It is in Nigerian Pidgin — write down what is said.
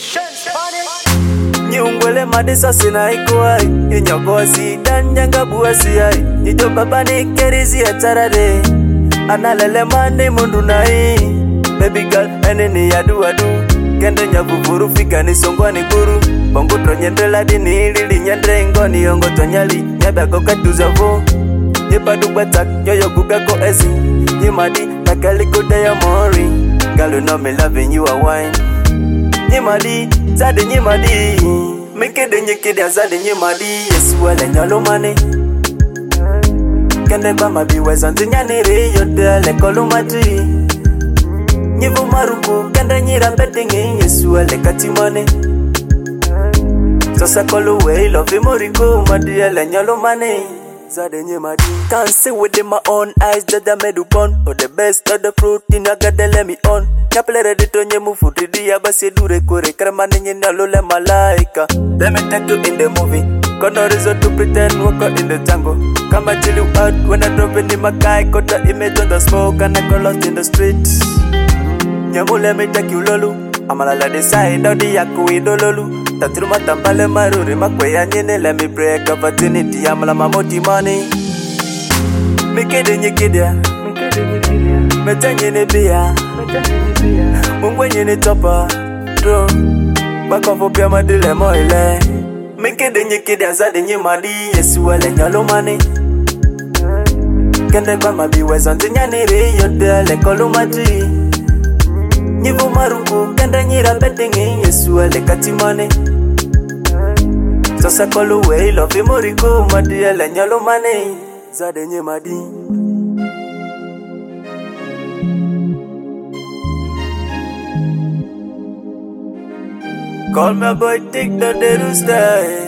Nyungwele madisa sina ikuai Inyogozi dan nyanga buasi ai Nito baba ni kerizi atarade Analele mani mundu nai Baby girl eneni adu Kende nyavuvuru fika ni songwa ni guru Bongo tronyendela dini lili nyendre ngoni Ongo tonyali nyada koka tuzavo Nyepa dubatak nyoyo guga ko ezi Nyimadi nakali kuda ya mori Girl you know me loving you a wine Nyimadi zade nyimadi Mikede nyekede azade nyimadi Yesu wale nyalo mane Kende kwa mabiwe zanzi nyaniri Yote ale kolumati Nyivu maruku kende nyira betingi Yesu wale katimane Sosa koluwe love moriko Madi ale nyalo mane Zade nyimadi Can't see within my own eyes that I made upon Or the best of the fruit in a god let me on Kapele ready to nyemu futidi ya basi dure kore Kremani nyina lole malaika Let me take you in the movie Got no reason to pretend walk out in the jungle Come and chill you out when I drop in the Makai Got the image on the smoke and I got lost in the streets Nyamu let me take you lolu Amalala decide out the yaku idololu Tatruma tambale maruri makwe ya nyene Let me break opportunity amala mamoti money Mikede nyekedea Metenye nebia Mungwe nyene topa Bro Bakofo pia madile moile Mikede nyekede azade nye madi Yesu wale nyalo mane Kende kwa mabiwe zanzi nyaniri Yote le kolumati Nyivu maruku kende nyira betingi Yesu wale katimane Sosa koluwe love moriko Madi le nyalo mane Zade nye madi Call my boy, take the rooster.